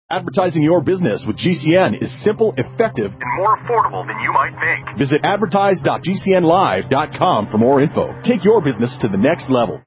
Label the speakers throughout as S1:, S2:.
S1: Advertising your business with GCN is simple, effective, and more affordable than you might think. Visit advertise.gcnlive.com for more info. Take your business to the next level.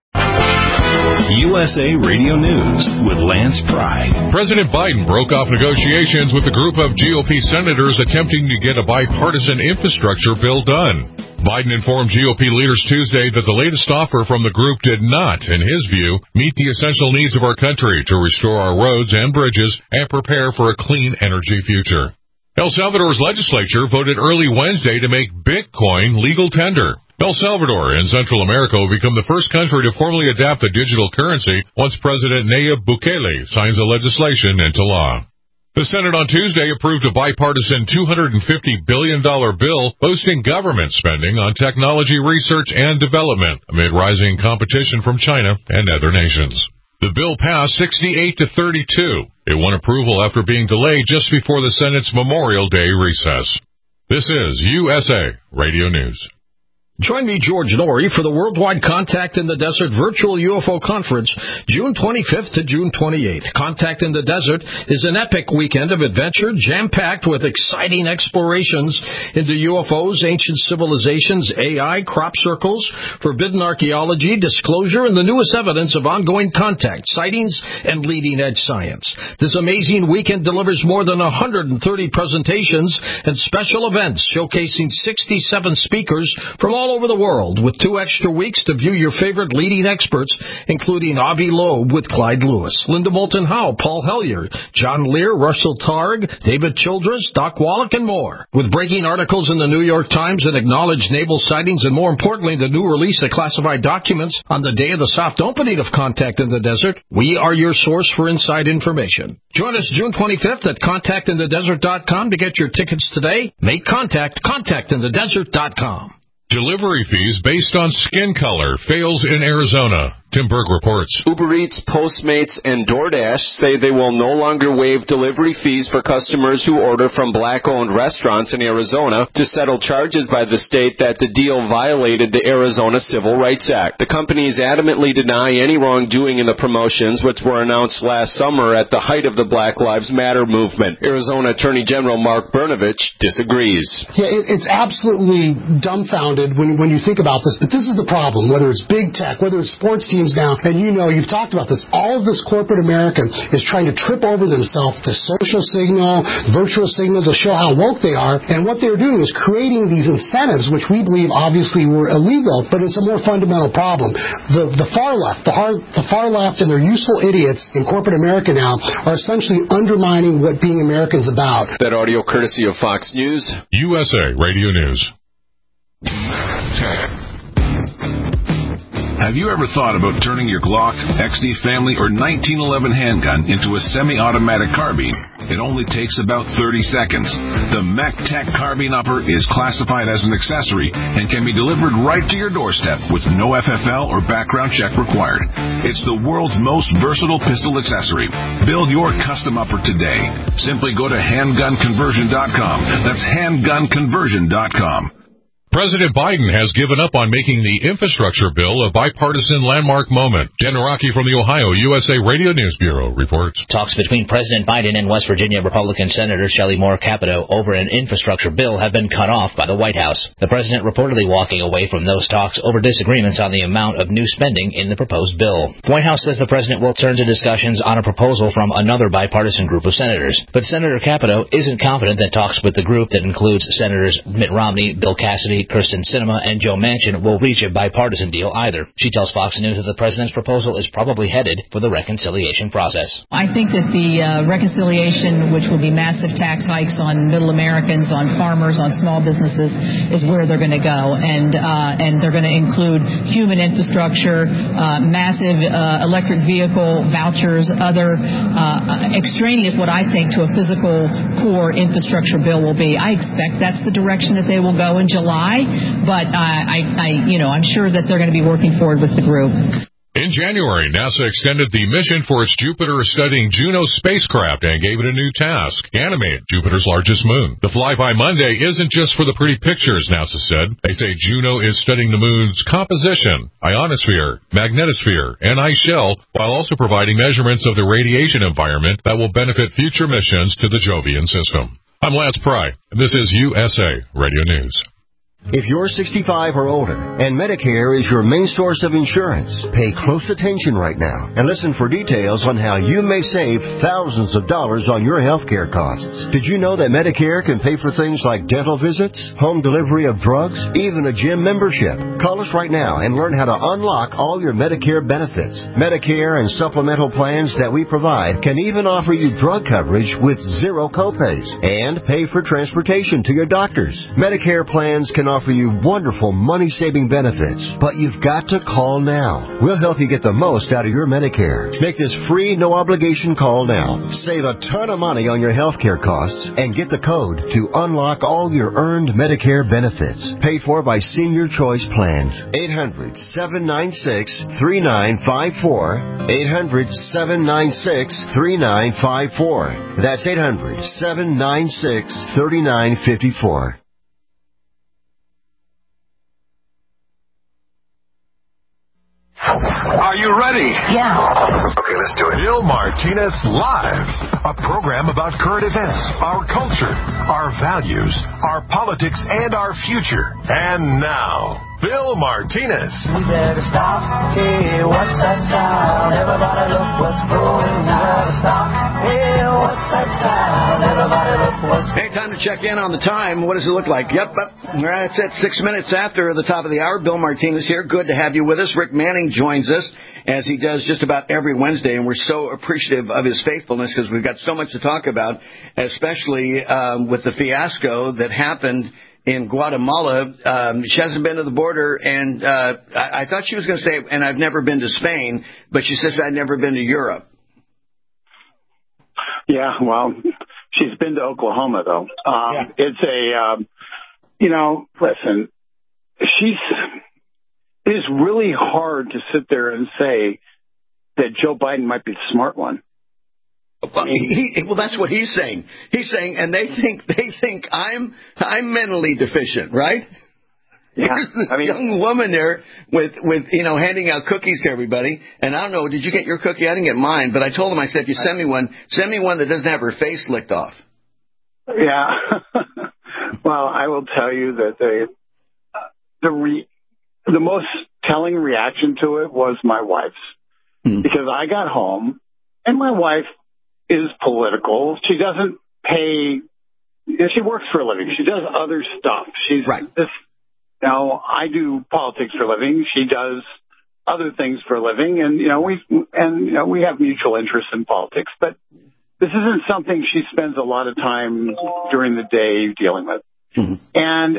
S2: USA Radio News with Lance Pry.
S3: President Biden broke off negotiations with a group of GOP senators attempting to get a bipartisan infrastructure bill done. Biden informed GOP leaders Tuesday that the latest offer from the group did not, in his view, meet the essential needs of our country to restore our roads and bridges and prepare for a clean energy future. El Salvador's legislature voted early Wednesday to make Bitcoin legal tender. El Salvador and Central America will become the first country to formally adopt the digital currency once President Nayib Bukele signs the legislation into law. The Senate on Tuesday approved a bipartisan $250 billion bill boosting government spending on technology research and development amid rising competition from China and other nations. The bill passed 68 to 32. It won approval after being delayed just before the Senate's Memorial Day recess. This is USA Radio News.
S4: Join me, George Norrie, for the Worldwide Contact in the Desert Virtual UFO Conference, June 25th to June 28th. Contact in the Desert is an epic weekend of adventure, jam-packed with exciting explorations into UFOs, ancient civilizations, AI, crop circles, forbidden archaeology, disclosure, and the newest evidence of ongoing contact, sightings, and leading-edge science. This amazing weekend delivers more than 130 presentations and special events showcasing 67 speakers from all over the world, with 2 extra weeks to view your favorite leading experts, including Avi Loeb with Clyde Lewis, Linda Moulton Howe, Paul Hellyer, John Lear, Russell Targ, David Childress, Doc Wallach, and more. With breaking articles in the New York Times and acknowledged naval sightings, and more importantly, the new release of classified documents on the day of the soft opening of Contact in the Desert, we are your source for inside information. Join us June 25th at contactinthedesert.com to get your tickets today. Make contact, contactinthedesert.com.
S3: Delivery fees based on skin color fails in Arizona. Tim Berg reports.
S5: Uber Eats, Postmates, and DoorDash say they will no longer waive delivery fees for customers who order from black-owned restaurants in Arizona to settle charges by the state that the deal violated the Arizona Civil Rights Act. The companies adamantly deny any wrongdoing in the promotions, which were announced last summer at the height of the Black Lives Matter movement. Arizona Attorney General Mark Brnovich disagrees.
S6: Yeah, it's absolutely dumbfounded when you think about this, but this is the problem, whether it's big tech, whether it's sports teams now, and you've talked about this, all of this corporate America is trying to trip over themselves to social signal, virtual signal to show how woke they are, and what they're doing is creating these incentives, which we believe obviously were illegal, but it's a more fundamental problem. The far left, the far left and their useful idiots in corporate America now are essentially undermining what being American's about.
S5: That audio courtesy of Fox News.
S3: USA Radio News.
S2: Have you ever thought about turning your Glock, XD Family, or 1911 handgun into a semi-automatic carbine? It only takes about 30 seconds. The MechTech Carbine Upper is classified as an accessory and can be delivered right to your doorstep with no FFL or background check required. It's the world's most versatile pistol accessory. Build your custom upper today. Simply go to handgunconversion.com. That's handgunconversion.com.
S3: President Biden has given up on making the infrastructure bill a bipartisan landmark moment. Jen Araki from the Ohio USA Radio News Bureau reports.
S7: Talks between President Biden and West Virginia Republican Senator Shelley Moore Capito over an infrastructure bill have been cut off by the White House. The president reportedly walking away from those talks over disagreements on the amount of new spending in the proposed bill. The White House says the president will turn to discussions on a proposal from another bipartisan group of senators. But Senator Capito isn't confident that talks with the group that includes Senators Mitt Romney, Bill Cassidy, Kyrsten Sinema, and Joe Manchin will reach a bipartisan deal either. She tells Fox News that the president's proposal is probably headed for the reconciliation process.
S8: I think that the reconciliation, which will be massive tax hikes on middle Americans, on farmers, on small businesses, is where they're going to go. And they're going to include human infrastructure, massive electric vehicle vouchers, other extraneous, what I think, to a physical core infrastructure bill will be. I expect that's the direction that they will go in July. But I'm sure that they're going to be working forward with the group.
S3: In January, NASA extended the mission for its Jupiter-studying Juno spacecraft and gave it a new task: animate Jupiter's largest moon. The flyby Monday isn't just for the pretty pictures, NASA said. They say Juno is studying the moon's composition, ionosphere, magnetosphere, and ice shell, while also providing measurements of the radiation environment that will benefit future missions to the Jovian system. I'm Lance Pry, and this is USA Radio News.
S9: If you're 65 or older and Medicare is your main source of insurance, pay close attention right now and listen for details on how you may save thousands of dollars on your health care costs. Did you know that Medicare can pay for things like dental visits, home delivery of drugs, even a gym membership? Call us right now and learn how to unlock all your Medicare benefits. Medicare and supplemental plans that we provide can even offer you drug coverage with zero copays and pay for transportation to your doctors. Medicare plans can offer you wonderful money-saving benefits, but you've got to call now. We'll help you get the most out of your Medicare. Make this free, no-obligation call now. Save a ton of money on your health care costs and get the code to unlock all your earned Medicare benefits. Paid for by Senior Choice Plans. 800-796-3954. 800-796-3954. That's 800-796-3954.
S10: Are you ready?
S11: Yeah.
S10: Okay, let's do it. Bill Martinez Live, a program about current events, our culture, our values, our politics, and our future. And now, Bill Martinez.
S11: We better stop. Hey, what's that sound? Everybody look what's going on. Stop. Hey, what's that sound? Everybody look what's going on.
S12: Hey, time to check in on the time. What does it look like? Yep, that's it. 6 minutes after the top of the hour. Bill Martinez here. Good to have you with us. Rick Manning joins us, as he does just about every Wednesday, and we're so appreciative of his faithfulness because we've got so much to talk about, especially with the fiasco that happened in Guatemala. She hasn't been to the border, and I thought she was going to say, and I've never been to Spain, but she says I've never been to Europe.
S13: Yeah, well, she's been to Oklahoma, though. It's a, listen, it is really hard to sit there and say that Joe Biden might be the smart one.
S12: Well, that's what he's saying. He's saying, and they think I'm mentally deficient, right?
S13: Yeah.
S12: There's this young woman there with handing out cookies to everybody. And I don't know, did you get your cookie? I didn't get mine, but I told him, I said, if you send me one that doesn't have her face licked off.
S13: Yeah. Well, I will tell you that the most telling reaction to it was my wife's. Because I got home, and my wife is political. She doesn't pay. She works for a living. She does other stuff. She's right. I do politics for a living. She does other things for a living, and we have mutual interests in politics. But this isn't something she spends a lot of time during the day dealing with. And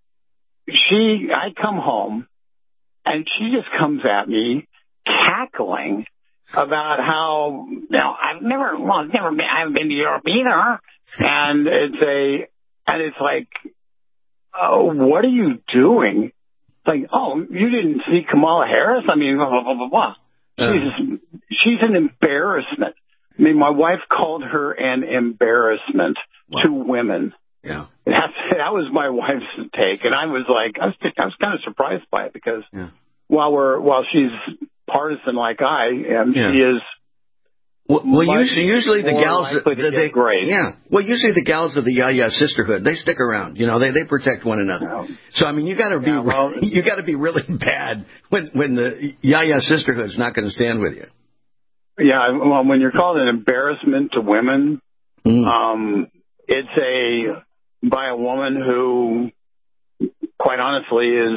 S13: I come home, and she just comes at me cackling about how I haven't been to Europe either, and it's like, oh, what are you doing? It's like, oh, you didn't see Kamala Harris? I mean, blah blah blah blah. She's an embarrassment. I mean, my wife called her an embarrassment to women.
S12: Yeah,
S13: that was my wife's take, and I was kind of surprised by it because while she's partisan like I am, she is.
S12: Well, usually the gals
S13: great.
S12: Yeah. Well, usually the gals of the Yaya sisterhood, they stick around. They protect one another. Yeah. So I mean, you got to be really bad when the Yaya sisterhood's not going to stand with you.
S13: Yeah. Well, when you're called an embarrassment to women, it's by a woman who, quite honestly, is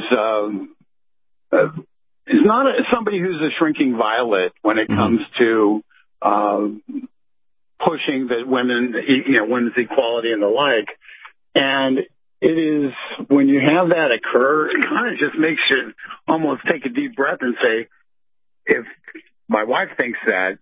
S13: not somebody who's a shrinking violet when it comes to pushing that women's equality and the like. And it is, when you have that occur, it kind of just makes you almost take a deep breath and say, if my wife thinks that,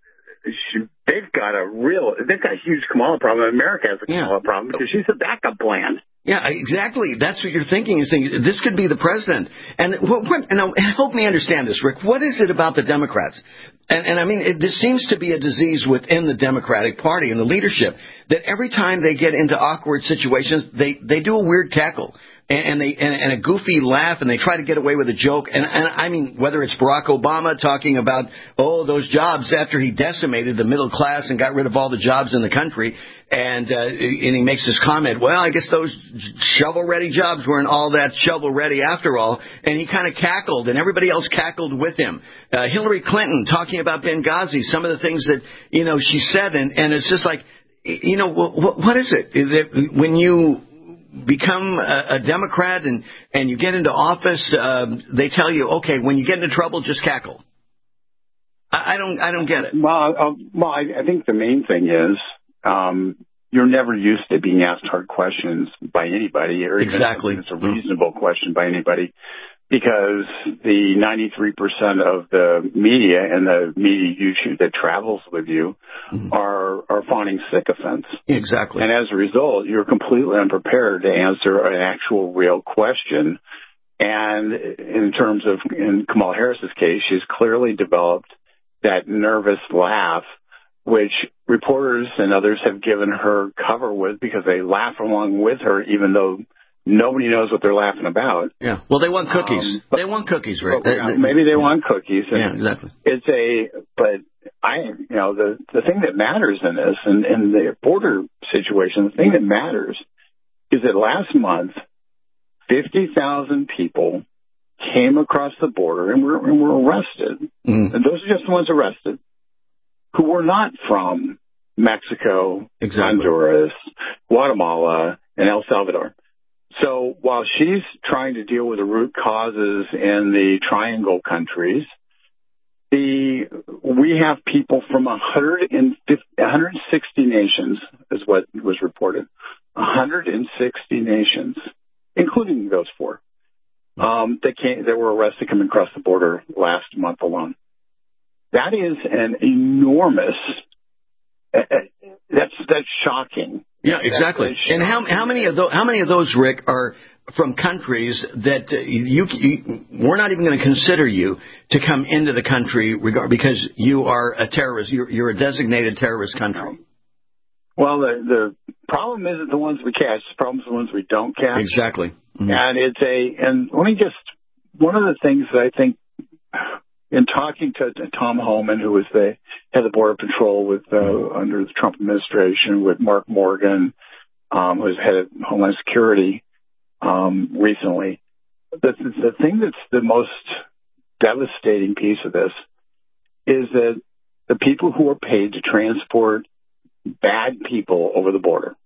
S13: they've got a huge Kamala problem. America has a Kamala problem because she's a backup plan.
S12: Yeah, exactly. That's what you're thinking. You're thinking, this could be the president. And now, help me understand this, Rick. What is it about the Democrats? And I mean, this seems to be a disease within the Democratic Party and the leadership, that every time they get into awkward situations, they do a weird cackle. And a goofy laugh, and they try to get away with a joke. And I mean, whether it's Barack Obama talking about, those jobs after he decimated the middle class and got rid of all the jobs in the country, and he makes this comment, well, I guess those shovel-ready jobs weren't all that shovel-ready after all. And he kind of cackled, and everybody else cackled with him. Hillary Clinton talking about Benghazi, some of the things that, she said, and it's just like, what is it? Is it when you become a Democrat and you get into office, they tell you, okay, when you get into trouble, just cackle. I don't get it.
S13: Well, I think the main thing is you're never used to being asked hard questions by anybody, or
S12: exactly.
S13: It's a reasonable question by anybody, because the 93% of the media and the media that travels with you are fawning sycophants.
S12: Exactly.
S13: And as a result, you're completely unprepared to answer an actual real question. And in terms of, in Kamala Harris's case, she's clearly developed that nervous laugh, which reporters and others have given her cover with, because they laugh along with her, even though nobody knows what they're laughing about.
S12: Yeah. Well, they want cookies. They want cookies, right?
S13: Maybe they want cookies.
S12: Yeah, exactly.
S13: The thing that matters in this, and in the border situation, the thing that matters is that last month, 50,000 people came across the border and were arrested. And those are just the ones arrested, who were not from Mexico, Honduras, Guatemala, and El Salvador. So while she's trying to deal with the root causes in the Triangle countries, we have people from 160 nations, is what was reported. 160 nations, including those four, that were arrested coming across the border last month alone. That is an enormous. That's shocking.
S12: Yeah, exactly. And how many of those, Rick, are from countries that we're not even going to consider you to come into the country because you are a terrorist. You're a designated terrorist country.
S13: Well, the problem isn't the ones we catch. The problem is the ones we don't catch.
S12: Exactly. Mm-hmm.
S13: And let me just, one of the things that I think, in talking to Tom Homan, who was the head of the Border Patrol under the Trump administration, with Mark Morgan, who was head of Homeland Security recently, the thing that's the most devastating piece of this is that the people who are paid to transport bad people over the border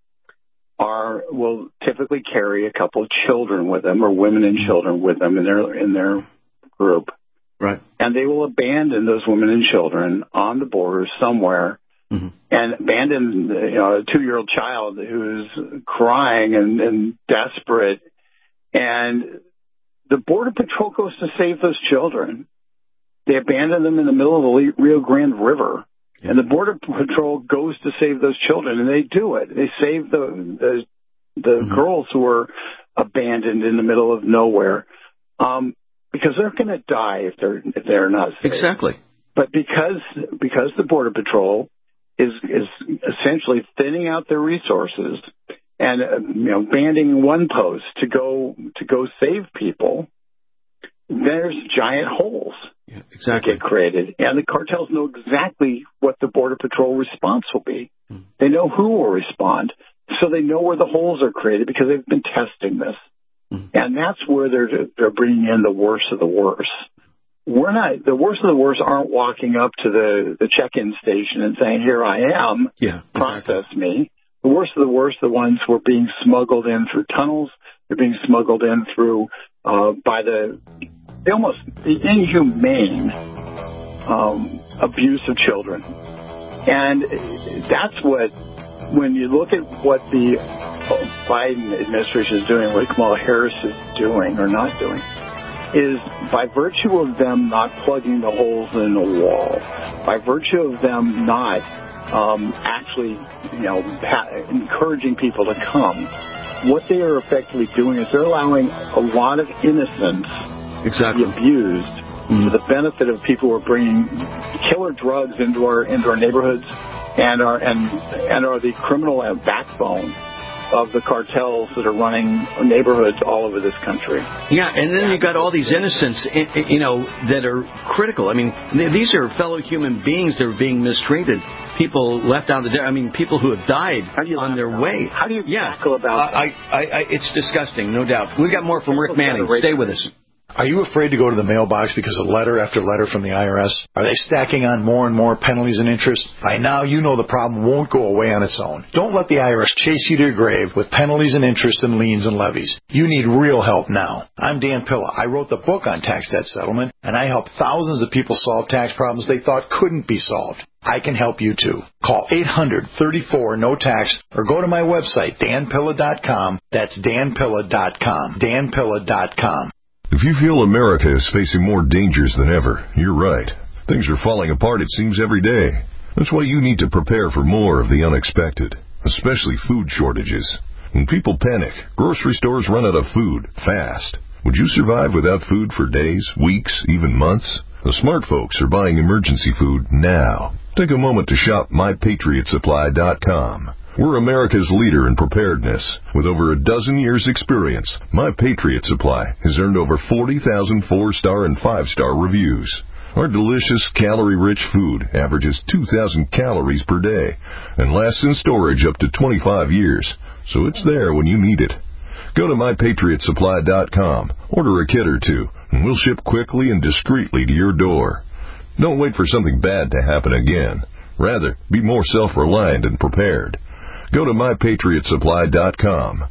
S13: will typically carry a couple of children with them, or women and children with them in their group.
S12: Right.
S13: And they will abandon those women and children on the border somewhere, and abandon a 2-year-old child who's crying and desperate. And the Border Patrol goes to save those children. They abandon them in the middle of the Rio Grande River. Yeah. And the Border Patrol goes to save those children, and they do it. They save the girls who are abandoned in the middle of nowhere. Because they're going to die if they're not safe.
S12: Exactly.
S13: But because the Border Patrol is essentially thinning out their resources and banding one post to go save people, there's giant holes that get created, and the cartels know exactly what the Border Patrol response will be. They know who will respond, so they know where the holes are created because they've been testing this. And that's where they're bringing in the worst of the worst. The worst of the worst aren't walking up to the check-in station and saying, "Here I am, process me." The worst of the worst, the ones who are being smuggled in through tunnels, they're being smuggled in through by the inhumane abuse of children. And that's what, when you look at what the Biden administration is doing, what Kamala Harris is doing or not doing, is by virtue of them not plugging the holes in the wall, by virtue of them not actually encouraging people to come, what they are effectively doing is they're allowing a lot of innocence to be abused for the benefit of people who are bringing killer drugs into our neighborhoods and are the criminal backbone of the cartels that are running neighborhoods all over this country.
S12: Yeah, and then you've got all these innocents, that are critical. I mean, these are fellow human beings that are being mistreated. People left out of the people who have died on their way.
S13: How do you tackle about that?
S12: It's disgusting, no doubt. We've got more from Rick Manning. Stay with us.
S14: Are you afraid to go to the mailbox because of letter after letter from the IRS? Are they stacking on more and more penalties and interest? By now, you know the problem won't go away on its own. Don't let the IRS chase you to your grave with penalties and interest and liens and levies. You need real help now. I'm Dan Pilla. I wrote the book on tax debt settlement, and I help thousands of people solve tax problems they thought couldn't be solved. I can help you too. Call 800-34-NO-TAX or go to my website, danpilla.com. That's danpilla.com. danpilla.com.
S2: If you feel America is facing more dangers than ever, you're right. Things are falling apart, it seems, every day. That's why you need to prepare for more of the unexpected, especially food shortages. When people panic, grocery stores run out of food fast. Would you survive without food for days, weeks, even months? The smart folks are buying emergency food now. Take a moment to shop MyPatriotSupply.com. We're America's leader in preparedness. With over a dozen years' experience, My Patriot Supply has earned over 40,000 4-star and 5-star reviews. Our delicious, calorie-rich food averages 2,000 calories per day and lasts in storage up to 25 years, so it's there when you need it. Go to MyPatriotSupply.com, order a kit or two, and we'll ship quickly and discreetly to your door. Don't wait for something bad to happen again. Rather, be more self-reliant and prepared. Go to MyPatriotSupply.com.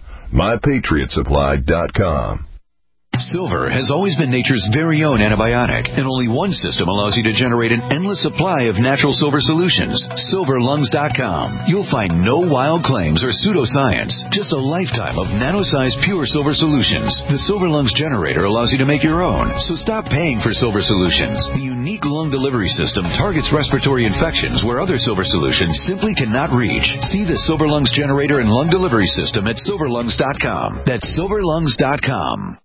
S2: MyPatriotSupply.com.
S15: Silver has always been nature's very own antibiotic, and only one system allows you to generate an endless supply of natural silver solutions. SilverLungs.com. You'll find no wild claims or pseudoscience, just a lifetime of nano-sized pure silver solutions. The Silver Lungs generator allows you to make your own, so stop paying for silver solutions. The unique lung delivery system targets respiratory infections where other silver solutions simply cannot reach. See the Silver Lungs generator and lung delivery system at SilverLungs.com. That's SilverLungs.com.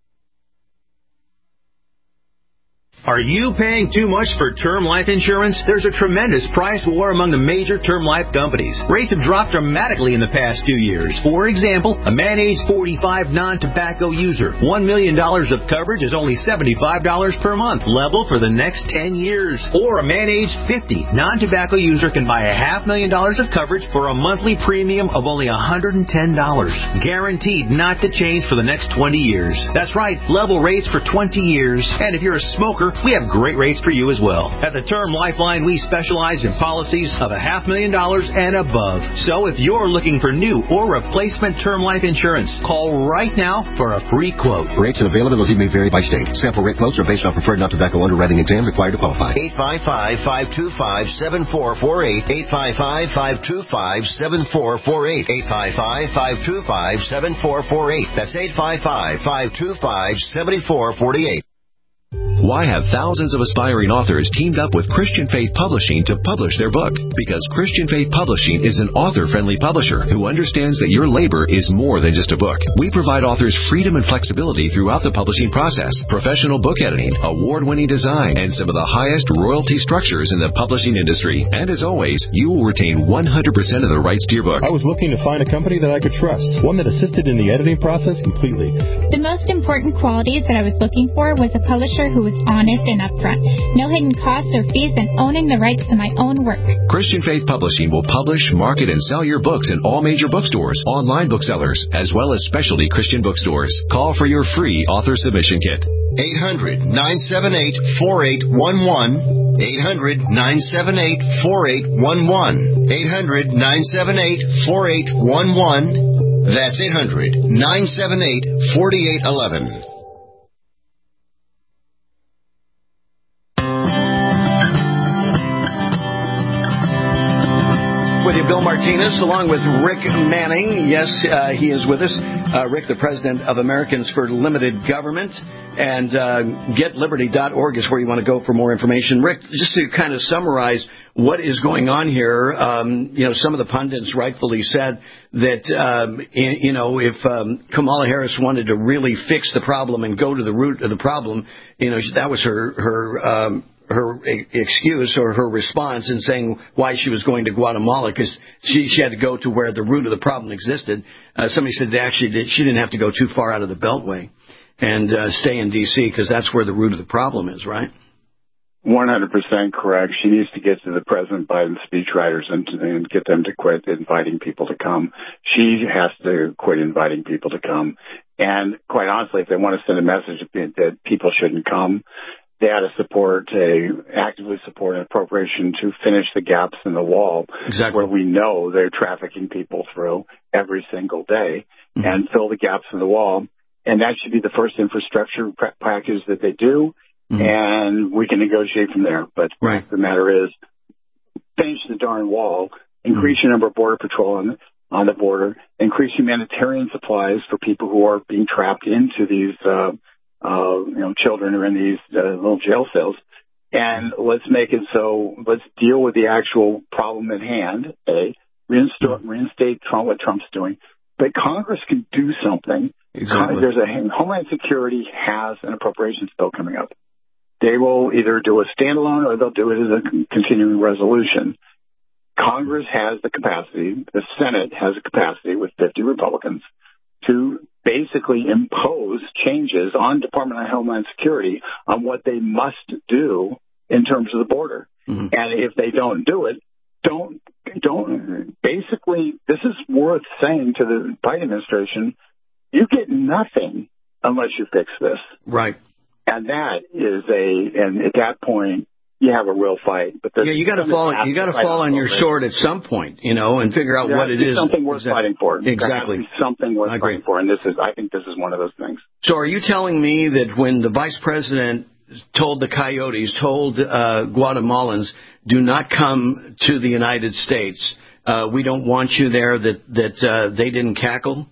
S16: Are you paying too much for term life insurance? There's a tremendous price war among the major term life companies. Rates have dropped dramatically in the past 2 years. For example, a man age 45 non-tobacco user, $1 million of coverage is only $75 per month, level for the next 10 years. Or a man age 50 non-tobacco user can buy $500,000 of coverage for a monthly premium of only $110. Guaranteed not to change for the next 20 years. That's right, level rates for 20 years. And if you're a smoker, we have great rates for you as well. At the Term Lifeline, we specialize in policies of $500,000 and above. So if you're looking for new or replacement term life insurance, call right now for a free quote.
S9: Rates and availability may vary by state. Sample rate quotes are based on preferred non-tobacco underwriting exam required to qualify. 855-525-7448. 855-525-7448. 855-525-7448. That's 855-525-7448.
S17: Why have thousands of aspiring authors teamed up with Christian Faith Publishing to publish their book? Because Christian Faith Publishing is an author-friendly publisher who understands that your labor is more than just a book. We provide authors freedom and flexibility throughout the publishing process, professional book editing, award-winning design, and some of the highest royalty structures in the publishing industry. And as always, you will retain 100% of the rights to your book.
S18: I was looking to find a company that I could trust, one that assisted in the editing process completely.
S19: The most important qualities that I was looking for was a publisher who was honest and upfront, no hidden costs or fees, and owning the rights to my own work.
S17: Christian Faith Publishing will publish, market, and sell your books in all major bookstores, online booksellers, as well as specialty Christian bookstores. Call for your free author submission kit.
S9: 800-978-4811. 800-978-4811. 800-978-4811. That's 800-978-4811.
S12: With you, Bill Martinez. Martinez, along with Rick Manning. Yes, he is with us. Rick, the president of Americans for Limited Government. And getliberty.org is where you want to go for more information. Rick, just to kind of summarize what is going on here, some of the pundits rightfully said that, if Kamala Harris wanted to really fix the problem and go to the root of the problem, that was her excuse or her response in saying why she was going to Guatemala, because she had to go to where the root of the problem existed. Somebody said she didn't have to go too far out of the Beltway and stay in D.C. because that's where the root of the problem is, right?
S13: 100% correct. She needs to get to the President Biden speechwriters and get them to quit inviting people to come. She has to quit inviting people to come. And quite honestly, if they want to send a message that people shouldn't come, they ought to actively support an appropriation to finish the gaps in the wall, exactly, where we know they're trafficking people through every single day, and fill the gaps in the wall. And that should be the first infrastructure package that they do, and we can negotiate from there. But the matter is, finish the darn wall, increase your number of Border Patrol on the border, increase humanitarian supplies for people who are being trapped into these children who are in these little jail cells. And let's make it so, let's deal with the actual problem at hand, reinstate what Trump's doing. But Congress can do something. Exactly. Homeland Security has an appropriations bill coming up. They will either do a standalone or they'll do it as a continuing resolution. Congress has the capacity, the Senate has the capacity with 50 Republicans to basically impose changes on Department of Homeland Security on what they must do in terms of the border. And if they don't do it, basically, this is worth saying to the Biden administration, you get nothing unless you fix this. Right. And that is and at that point, you have a real fight. But you got to fall on your sword at some point, and figure out what it is. Something worth fighting for. Exactly. Something worth fighting for. And I think this is one of those things. So are you telling me that when the vice president told the Coyotes, told Guatemalans, do not come to the United States, we don't want you there, that they didn't cackle?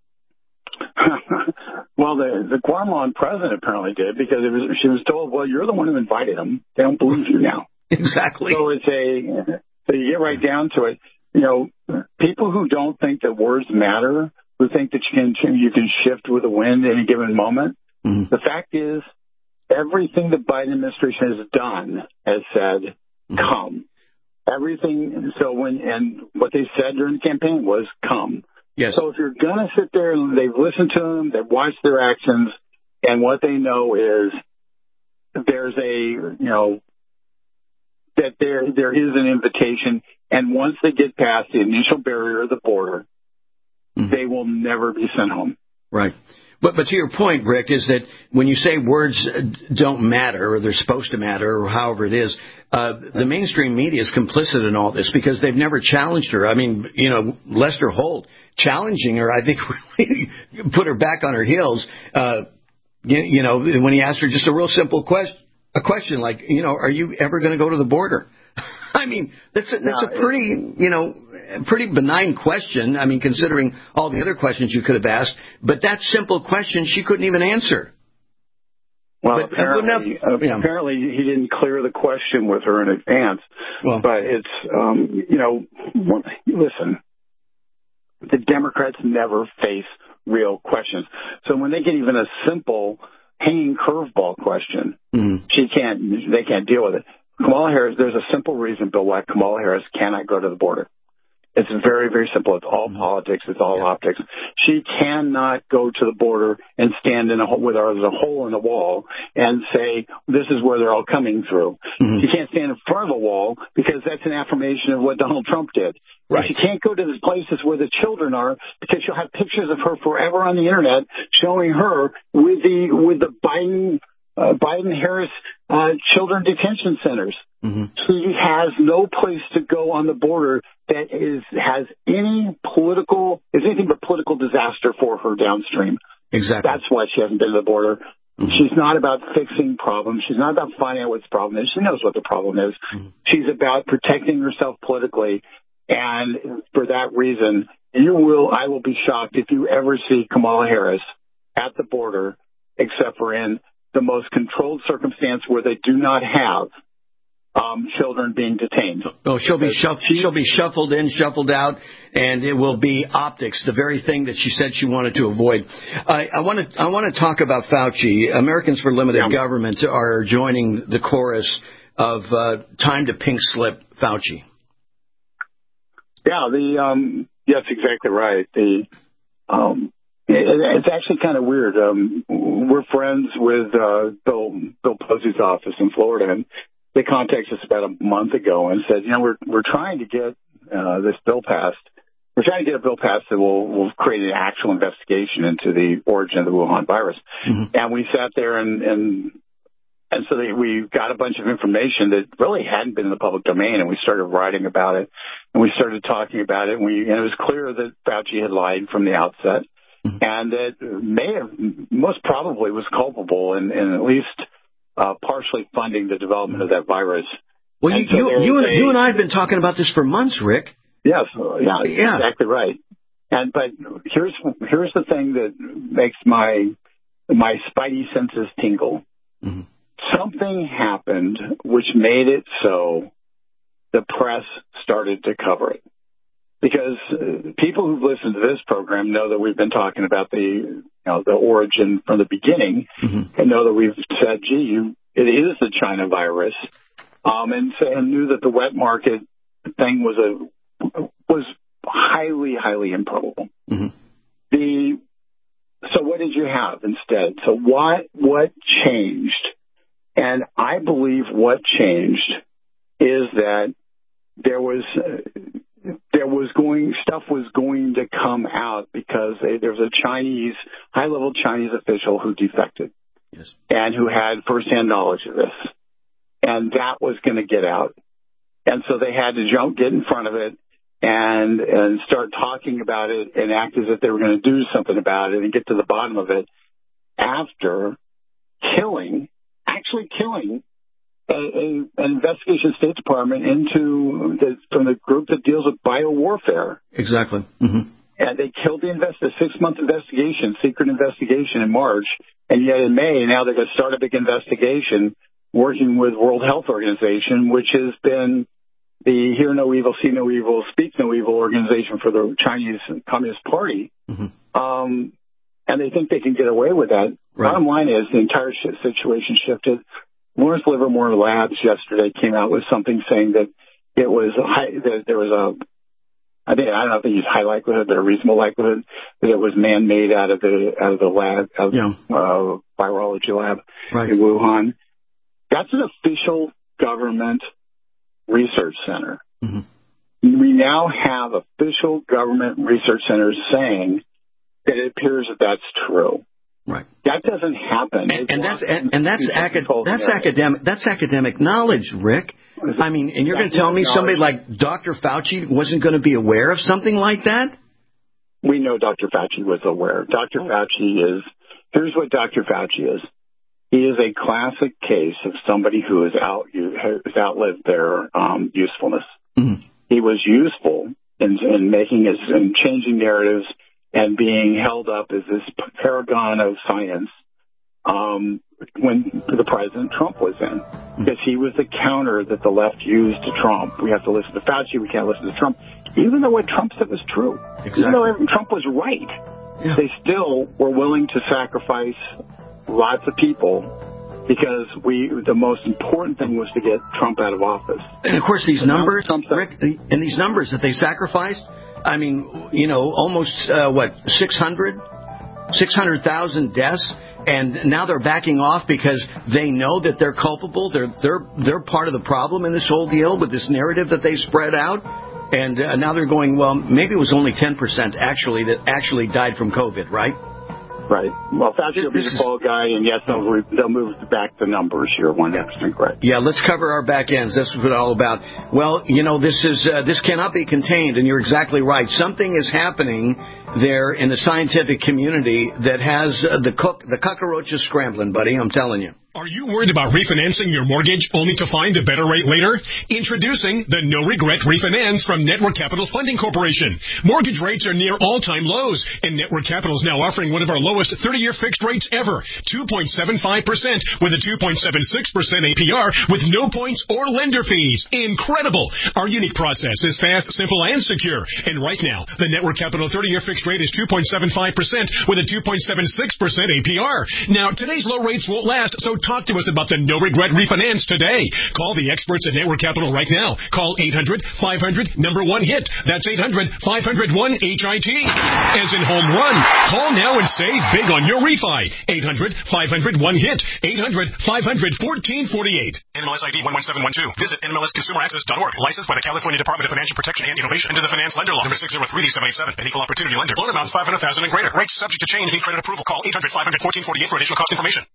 S13: Well, the Guatemalan president apparently did, because she was told, well, you're the one who invited them. They don't believe you now. Exactly. So so you get right down to it. People who don't think that words matter, who think that you can shift with the wind at any given moment. The fact is, everything the Biden administration has done has said, come. Everything. And what they said during the campaign was, come. Yes. So if you're going to sit there and they've listened to them, they've watched their actions, and what they know is there's that there is an invitation, and once they get past the initial barrier of the border, they will never be sent home. Right. But to your point, Rick, is that when you say words don't matter, or they're supposed to matter, or however it is, the mainstream media is complicit in all this because they've never challenged her. I mean, Lester Holt challenging her, I think, really put her back on her heels. When he asked her just a real simple question like, are you ever going to go to the border? I mean, that's a pretty benign question. I mean, considering all the other questions you could have asked, but that simple question she couldn't even answer. Well, apparently he didn't clear the question with her in advance. Well, but it's listen, the Democrats never face real questions. So when they get even a simple hanging curveball question, they can't deal with it. Kamala Harris, there's a simple reason, Bill, why Kamala Harris cannot go to the border. It's very, very simple. It's all politics. It's all optics. She cannot go to the border and stand there's a hole in the wall and say, this is where they're all coming through. She can't stand in front of the wall because that's an affirmation of what Donald Trump did. Right. She can't go to the places where the children are because she'll have pictures of her forever on the internet showing her with the Biden-Harris children detention centers. She has no place to go on the border that has anything but political disaster for her downstream. Exactly. That's why she hasn't been to the border. She's not about fixing problems. She's not about finding out what the problem is. She knows what the problem is. She's about protecting herself politically. And for that reason, I will be shocked if you ever see Kamala Harris at the border, except for in the most controlled circumstance where they do not have children being detained.
S12: Oh, she'll be shuffled in, shuffled out, and it will be optics, the very thing that she said she wanted to avoid. I want to talk about Fauci. Americans for Limited Government are joining the chorus of time to pink slip Fauci.
S13: Yeah, yes, exactly right. It's actually kind of weird. We're friends with Bill Posey's office in Florida, and they contacted us about a month ago and said, we're trying to get this bill passed. We're trying to get a bill passed that will create an actual investigation into the origin of the Wuhan virus. Mm-hmm. And we sat there and so we got a bunch of information that really hadn't been in the public domain, and we started writing about it, and we started talking about it, and it was clear that Fauci had lied from the outset, and that most probably was culpable in at least partially funding the development of that virus.
S12: Well, you and I have been talking about this for months, Rick.
S13: Yes, yeah, exactly right. But here's the thing that makes my spidey senses tingle. Mm-hmm. Something happened which made it so the press started to cover it. Because people who've listened to this program know that we've been talking about the origin from the beginning, mm-hmm. and know that we've said, it is the China virus, and knew that the wet market thing was highly, highly improbable. Mm-hmm. So what did you have instead? So what changed? And I believe what changed is that stuff was going to come out because there was a high-level Chinese official who defected, yes, and who had firsthand knowledge of this, and that was going to get out. And so they had to get in front of it and start talking about it and act as if they were going to do something about it and get to the bottom of it after actually killing an investigation State Department from the group that deals with biowarfare.
S12: Exactly. Mm-hmm.
S13: And they killed the 6-month investigation, secret investigation in March, and yet in May, now they're going to start a big investigation working with World Health Organization, which has been the hear no evil, see no evil, speak no evil organization for the Chinese Communist Party. Mm-hmm. And they think they can get away with that. Right. Bottom line is the entire situation shifted. Lawrence Livermore Labs yesterday came out with something saying that it was I don't know if they use high likelihood, but a reasonable likelihood that it was man-made out of the lab, virology lab in Wuhan. That's an official government research center. Mm-hmm. We now have official government research centers saying that it appears that that's true. Right. That doesn't happen. That's
S12: academic knowledge, Rick. I mean, and you're going to tell me somebody like Dr. Fauci wasn't going to be aware of something like that?
S13: We know Dr. Fauci was aware. Here's what Dr. Fauci is. He is a classic case of somebody who has outlived their usefulness. Mm-hmm. He was useful in changing narratives and being held up as this paragon of science when the President Trump was in. Because he was the counter that the left used to Trump. We have to listen to Fauci, we can't listen to Trump. Even though what Trump said was true. Exactly. Even though Trump was right. Yeah. They still were willing to sacrifice lots of people because the most important thing was to get Trump out of office.
S12: And of course these numbers, Rick, and these numbers that they sacrificed, I mean, almost 600,000 deaths, and now they're backing off because they know that they're culpable. They're part of the problem in this whole deal with this narrative that they spread out. And now they're going, well, maybe it was only 10% that actually died from COVID, right?
S13: Right. Well, Fauci will be the fall guy, and yes, they'll move back the numbers here 100% correct.
S12: Yeah, let's cover our back ends. That's what it's all about. Well, this cannot be contained, and you're exactly right. Something is happening there in the scientific community that has the cockroaches scrambling, buddy. I'm telling you.
S20: Are you worried about refinancing your mortgage only to find a better rate later? Introducing the No Regret Refinance from Network Capital Funding Corporation. Mortgage rates are near all-time lows, and Network Capital is now offering one of our lowest 30-year fixed rates ever, 2.75% with a 2.76% APR with no points or lender fees. Incredible! Our unique process is fast, simple, and secure. And right now, the Network Capital 30-year fixed rate is 2.75% with a 2.76% APR. Now, today's low rates won't last, so talk to us about the No Regret Refinance today. Call the experts at Network Capital right now. Call 800-500-1-HIT. That's 800-500-1-HIT. As in home run. Call now and save big on your refi. 800-500-1-HIT. 800-500-1448. NMLS ID 11712. Visit NMLSConsumerAccess.org. Licensed by the California Department of Financial Protection and Innovation under the Finance Lender Law. Number 603D787. An equal opportunity lender. Loan amount $500,000 and greater. Rates subject to change. Need credit approval. Call 800-500-1448 for additional cost information.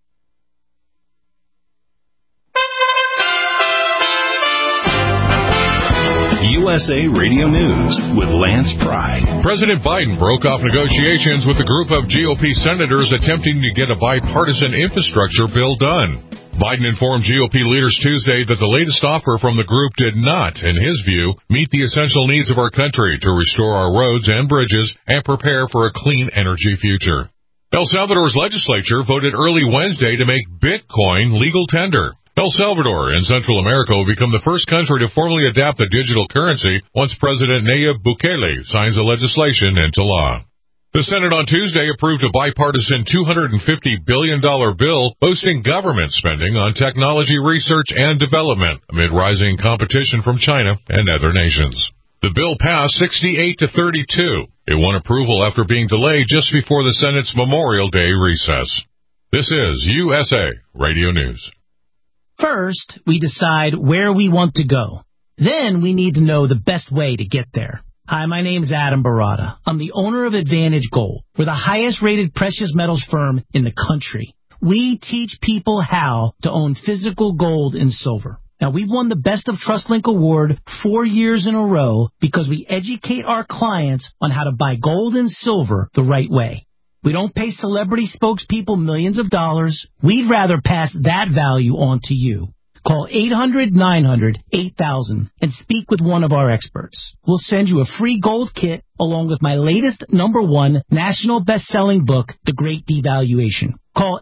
S1: USA Radio News with Lance Pry.
S3: President Biden broke off negotiations with a group of GOP senators attempting to get a bipartisan infrastructure bill done. Biden informed GOP leaders Tuesday that the latest offer from the group did not, in his view, meet the essential needs of our country to restore our roads and bridges and prepare for a clean energy future. El Salvador's legislature voted early Wednesday to make Bitcoin legal tender. El Salvador and Central America will become the first country to formally adopt the digital currency once President Nayib Bukele signs the legislation into law. The Senate on Tuesday approved a bipartisan $250 billion bill boosting government spending on technology research and development amid rising competition from China and other nations. The bill passed 68 to 32. It won approval after being delayed just before the Senate's Memorial Day recess. This is USA Radio News.
S21: First, we decide where we want to go. Then we need to know the best way to get there. Hi, my name's Adam Barada. I'm the owner of Advantage Gold. We're the highest-rated precious metals firm in the country. We teach people how to own physical gold and silver. Now, we've won the Best of TrustLink Award 4 years in a row because we educate our clients on how to buy gold and silver the right way. We don't pay celebrity spokespeople millions of dollars. We'd rather pass that value on to you. Call 800-900-8000 and speak with one of our experts. We'll send you a free gold kit along with my latest #1 national best-selling book, The Great Devaluation. Call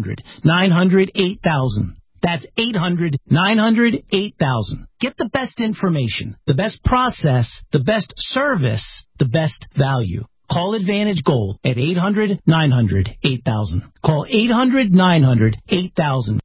S21: 800-900-8000. That's 800-900-8000. Get the best information, the best process, the best service, the best value. Call Advantage Gold at 800-900-8000. Call 800-900-8000.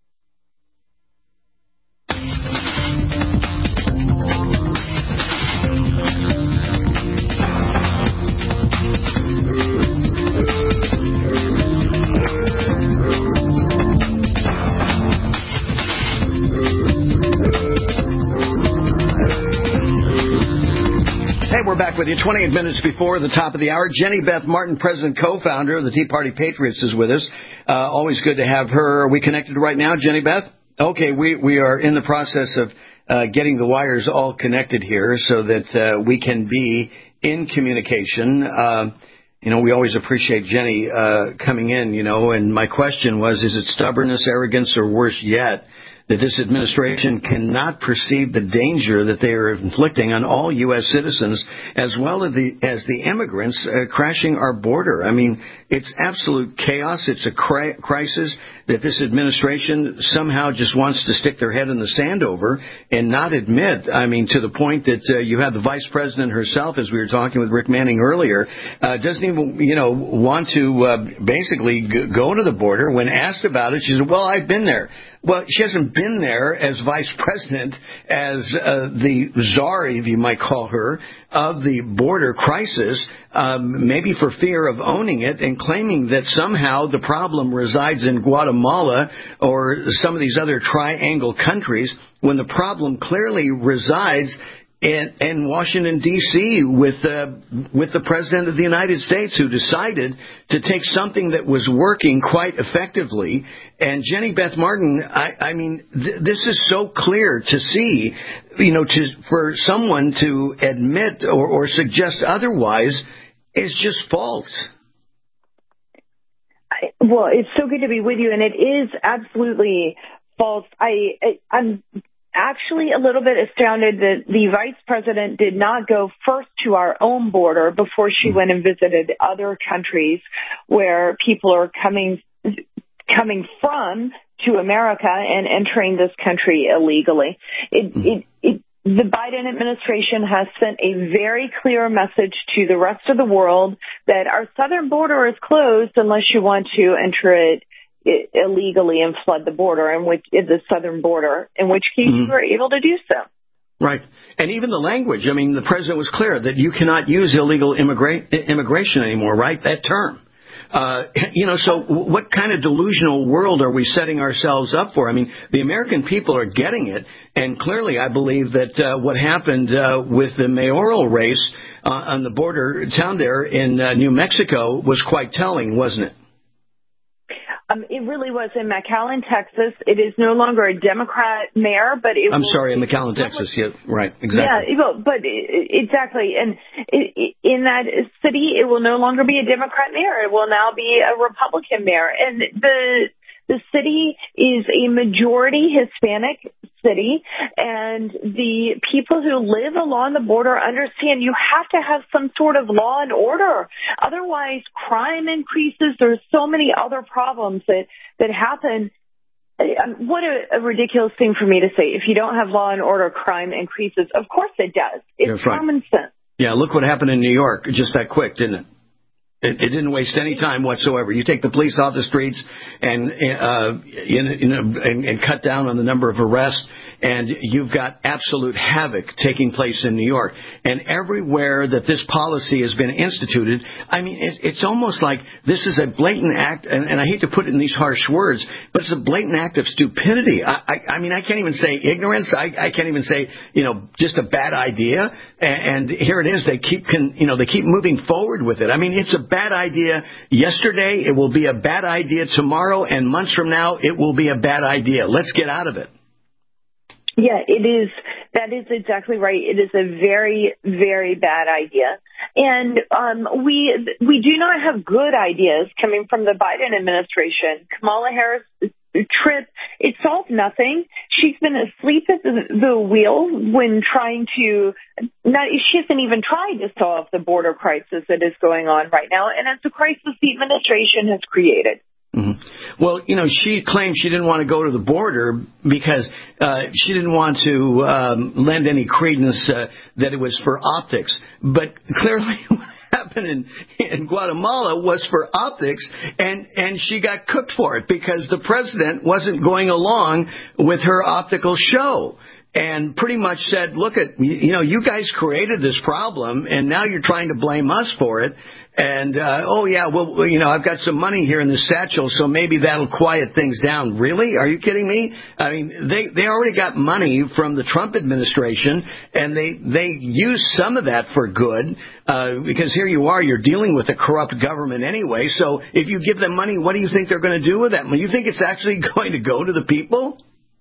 S12: Hey, we're back with you 28 minutes before the top of the hour. Jenny Beth Martin, president, co-founder of the Tea Party Patriots, is with us. Always good to have her. Are we connected right now, Jenny Beth? Okay, we are in the process of getting the wires all connected here so that we can be in communication. We always appreciate Jenny coming in, and my question was, is it stubbornness, arrogance, or worse yet, that this administration cannot perceive the danger that they are inflicting on all U.S. citizens as well as the immigrants crashing our border? I mean, it's absolute chaos. It's a crisis that this administration somehow just wants to stick their head in the sand over and not admit. I mean, to the point that you have the vice president herself, as we were talking with Rick Manning earlier, doesn't even, want to basically go to the border. When asked about it, she said, well, I've been there. Well, she hasn't been there as vice president, as the czar, if you might call her, of the border crisis, maybe for fear of owning it and claiming that somehow the problem resides in Guatemala or some of these other triangle countries, when the problem clearly resides in Washington, D.C. with the President of the United States, who decided to take something that was working quite effectively. And Jenny Beth Martin, I mean, this is so clear to see, for someone to admit or suggest otherwise is just false.
S4: Well, it's so good to be with you, and it is absolutely false. I'm actually a little bit astounded that the vice president did not go first to our own border before she went and visited other countries where people are coming from to America and entering this country illegally. The Biden administration has sent a very clear message to the rest of the world that our southern border is closed unless you want to enter it illegally and flood the border, the southern border, in which case you are able to do so.
S12: Right. And even the language, I mean, the president was clear that you cannot use illegal immigration anymore, right? That term. So what kind of delusional world are we setting ourselves up for? I mean, the American people are getting it, and clearly I believe that what happened with the mayoral race on the border town there in New Mexico was quite telling, wasn't it?
S4: It really was in McAllen, Texas. It is no longer a Democrat mayor, but it
S12: I'm sorry, in McAllen, Texas. Yeah, right, exactly.
S4: Yeah, but exactly. And in that city, it will no longer be a Democrat mayor. It will now be a Republican mayor. And the city is a majority Hispanic city, and the people who live along the border understand you have to have some sort of law and order. Otherwise, crime increases. There's so many other problems that happen. What a ridiculous thing for me to say. If you don't have law and order, crime increases. Of course it does. It's common sense.
S12: Yeah, look what happened in New York just that quick, didn't it? It didn't waste any time whatsoever. You take the police off the streets and cut down on the number of arrests, and you've got absolute havoc taking place in New York. And everywhere that this policy has been instituted, I mean, it's almost like this is a blatant act, and I hate to put it in these harsh words, but it's a blatant act of stupidity. I mean, I can't even say ignorance. I can't even say, just a bad idea. And here it is. They keep moving forward with it. I mean, it's a bad idea yesterday. It will be a bad idea tomorrow, and months from now, it will be a bad idea. Let's get out of it.
S4: Yeah, it is. That is exactly right. It is a very, very bad idea. And we do not have good ideas coming from the Biden administration. Kamala Harris' trip, it solved nothing. She's been asleep at the wheel when trying to she hasn't even tried to solve the border crisis that is going on right now. And it's a crisis the administration has created.
S12: Mm-hmm. Well, she claimed she didn't want to go to the border because she didn't want to lend any credence that it was for optics. But clearly what happened in Guatemala was for optics, and she got cooked for it because the president wasn't going along with her optical show. And pretty much said, look, you guys created this problem, and now you're trying to blame us for it. And, I've got some money here in the satchel, so maybe that'll quiet things down. Really? Are you kidding me? I mean, they already got money from the Trump administration, and they used some of that for good, because here you are, you're dealing with a corrupt government anyway. So if you give them money, what do you think they're going to do with that? You think it's actually going to go to the people?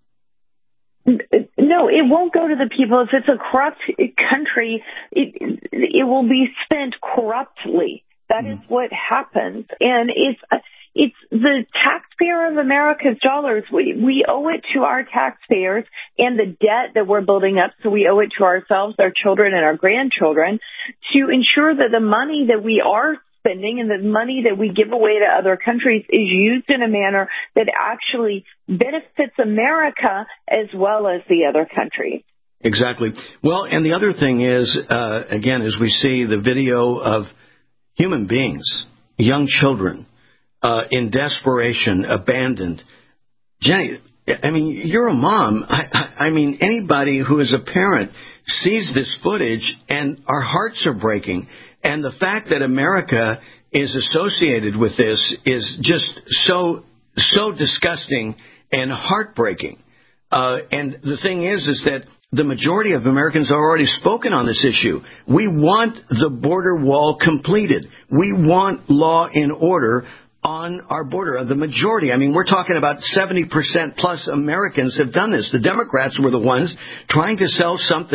S4: No, it won't go to the people. If it's a corrupt country, it will be spent corruptly. That is what happens. And it's the taxpayer of America's dollars. We owe it to our taxpayers and the debt that we're building up. So we owe it to ourselves, our children, and our grandchildren to ensure that the money that we are spending and the money that we give away to other countries is used in a manner that actually benefits America as well as the other countries.
S12: Exactly. Well, and the other thing is, again, as we see the video of human beings, young children, in desperation, abandoned. Jenny, I mean, you're a mom. I mean, anybody who is a parent sees this footage and our hearts are breaking. And the fact that America is associated with this is just so disgusting and heartbreaking. And the thing is that the majority of Americans have already spoken on this issue. We want the border wall completed. We want law and order on our border. The majority, I mean, we're talking about 70% plus Americans have done this. The Democrats were the ones trying to sell something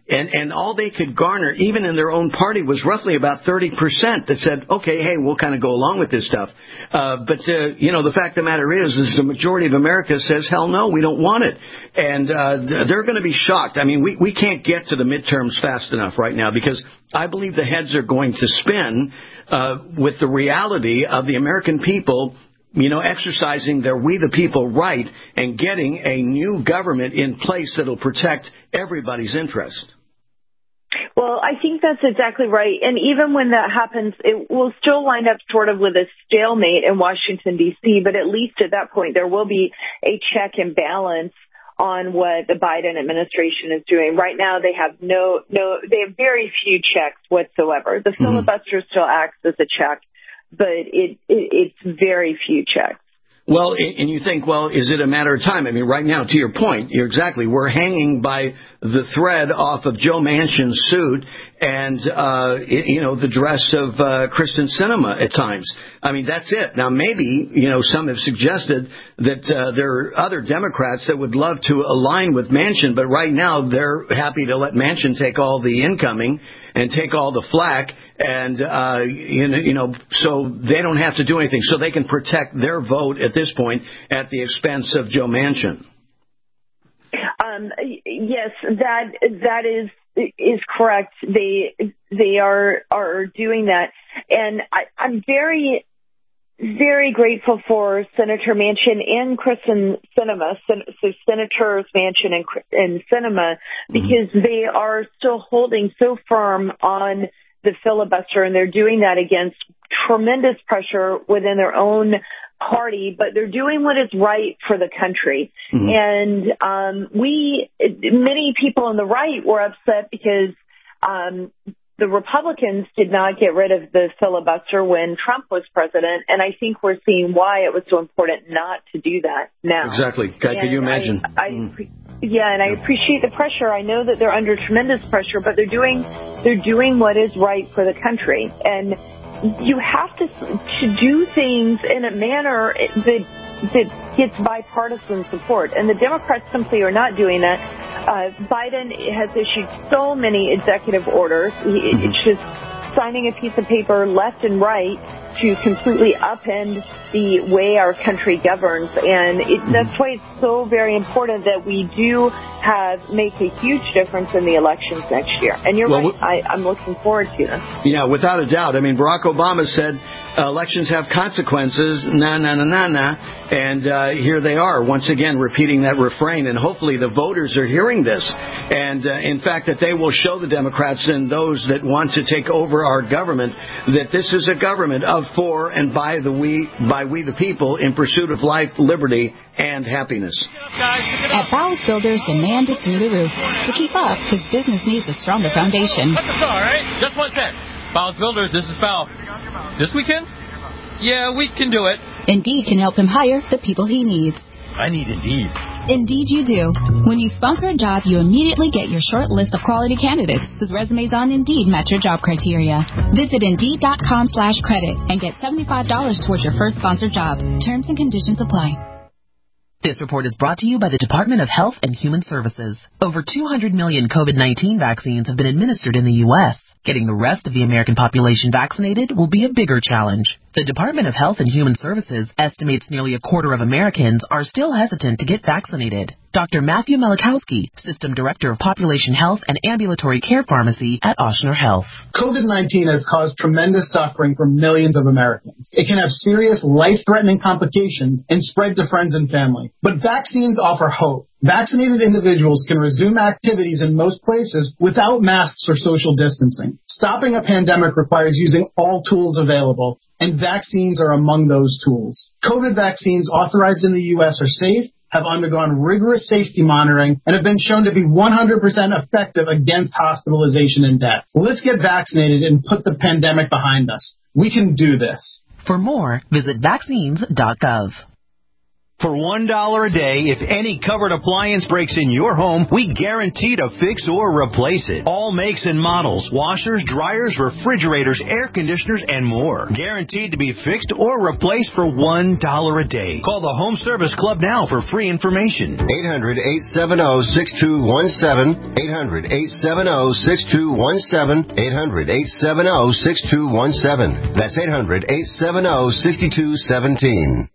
S12: And all they could garner, even in their own party, was roughly about 30% that said, okay, hey, we'll kind of go along with this stuff. But the fact of the matter is the majority of America says, hell no, we don't want it. And they're going to be shocked. I mean, we can't get to the midterms fast enough right now because I believe the heads are going to spin with the reality of the American people exercising their we the people right and getting a new government in place that'll protect everybody's interest.
S4: Well, I think that's exactly right. And even when that happens, it will still wind up sort of with a stalemate in Washington, D.C., but at least at that point there will be a check and balance on what the Biden administration is doing. Right now they have they have very few checks whatsoever. The filibuster still acts as a check, but it's very few checks.
S12: Well, and you think, well, is it a matter of time? I mean, right now, to your point, we're hanging by the thread off of Joe Manchin's suit and, the dress of Kyrsten Sinema at times. I mean, that's it. Now, maybe, some have suggested that there are other Democrats that would love to align with Manchin, but right now they're happy to let Manchin take all the incoming and take all the flack, and, so they don't have to do anything. So they can protect their vote at this point at the expense of Joe Manchin.
S4: Yes, that is correct. They are doing that. And I'm very, very grateful for Senator Manchin and Kyrsten Sinema, so Senators Manchin and Sinema, because they are still holding so firm on the filibuster, and they're doing that against tremendous pressure within their own party, but they're doing what is right for the country. And many people on the right were upset because the Republicans did not get rid of the filibuster when Trump was president, and I think we're seeing why it was so important not to do that now. Exactly. God, can you imagine? And I appreciate the pressure. I know that they're under tremendous pressure, but they're doing what is right for the country. And you have to do things in a manner that gets bipartisan support, and the Democrats simply are not doing that. Biden has issued so many executive orders. It's just signing a piece of paper left and right to completely upend the way our country governs. And that's why it's so very important that we do make a huge difference in the elections next year. And you're right, I'm looking forward to this.
S12: Yeah, without a doubt. I mean, Barack Obama said elections have consequences, and here they are, once again, repeating that refrain. And hopefully the voters are hearing this. And, in fact, that they will show the Democrats and those that want to take over our government that this is a government of, for, and by we the people in pursuit of life, liberty, and happiness.
S6: At Bowles Builders, demand is through the roof. To keep up, his business needs a stronger foundation.
S22: That's all right. Just one sec. Bowles Builders, this is Val. This weekend? Yeah, we can do it.
S6: Indeed can help him hire the people he needs.
S22: I need Indeed.
S6: Indeed you do. When you sponsor a job, you immediately get your short list of quality candidates whose resumes on Indeed match your job criteria. Visit Indeed.com/credit and get $75 towards your first sponsored job. Terms and conditions apply.
S23: This report is brought to you by the Department of Health and Human Services. Over 200 million COVID-19 vaccines have been administered in the U.S. Getting the rest of the American population vaccinated will be a bigger challenge. The Department of Health and Human Services estimates nearly a quarter of Americans are still hesitant to get vaccinated. Dr. Matthew Malachowski, System Director of Population Health and Ambulatory Care Pharmacy at Ochsner Health.
S24: COVID-19 has caused tremendous suffering for millions of Americans. It can have serious, life-threatening complications and spread to friends and family. But vaccines offer hope. Vaccinated individuals can resume activities in most places without masks or social distancing. Stopping a pandemic requires using all tools available, and vaccines are among those tools. COVID vaccines authorized in the U.S. are safe, have undergone rigorous safety monitoring, and have been shown to be 100% effective against hospitalization and death. Let's get vaccinated and put the pandemic behind us. We can do this.
S23: For more, visit vaccines.gov.
S16: For $1 a day, if any covered appliance breaks in your home, we guarantee to fix or replace it. All makes and models, washers, dryers, refrigerators, air conditioners, and more. Guaranteed to be fixed or replaced for $1 a day. Call the Home Service Club now for free information.
S9: 800-870-6217. 800-870-6217. 800-870-6217. That's 800-870-6217.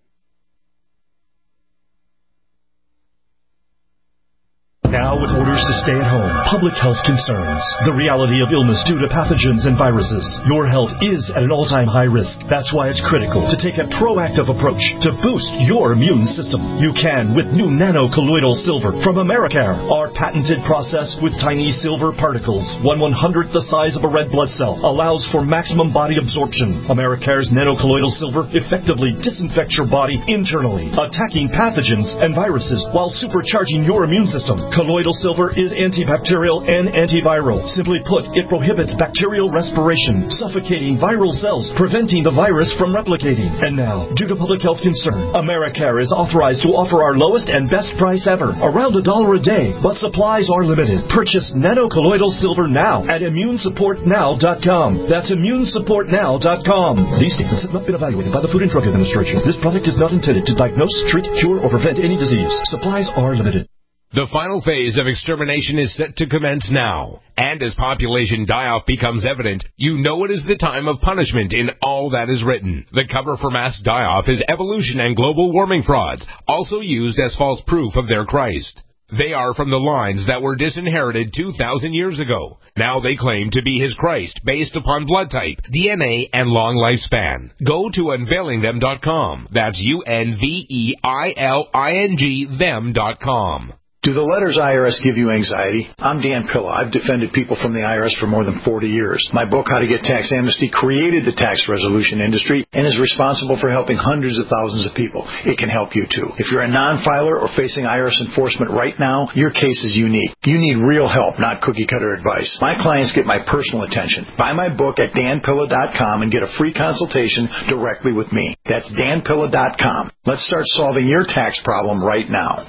S5: Now, with orders to stay at home, public health concerns, the reality of illness due to pathogens and viruses, your health is at an all-time high risk. That's why it's critical to take a proactive approach to boost your immune system. You can with new nano-colloidal silver from Americare. Our patented process with tiny silver particles, 1/100th the size of a red blood cell, allows for maximum body absorption. Americare's nano-colloidal silver effectively disinfects your body internally, attacking pathogens and viruses while supercharging your immune system. Colloidal silver is antibacterial and antiviral. Simply put, it prohibits bacterial respiration, suffocating viral cells, preventing the virus from replicating. And now, due to public health concern, Americare is authorized to offer our lowest and best price ever, around $1 a day, but supplies are limited. Purchase nano-colloidal silver now at immunesupportnow.com. That's immunesupportnow.com. These statements have not been evaluated by the Food and Drug Administration. This product is not intended to diagnose, treat, cure, or prevent any disease. Supplies are limited.
S7: The final phase of extermination is set to commence now. And as population die-off becomes evident, you know it is the time of punishment in all that is written. The cover for mass die-off is evolution and global warming frauds, also used as false proof of their Christ. They are from the lines that were disinherited 2,000 years ago. Now they claim to be his Christ based upon blood type, DNA, and long lifespan. Go to unveilingthem.com. That's UNVEILING them.com.
S14: Do the letters IRS give you anxiety? I'm Dan Pilla. I've defended people from the IRS for more than 40 years. My book, How to Get Tax Amnesty, created the tax resolution industry and is responsible for helping hundreds of thousands of people. It can help you, too. If you're a non-filer or facing IRS enforcement right now, your case is unique. You need real help, not cookie-cutter advice. My clients get my personal attention. Buy my book at danpilla.com and get a free consultation directly with me. That's danpilla.com. Let's start solving your tax problem right now.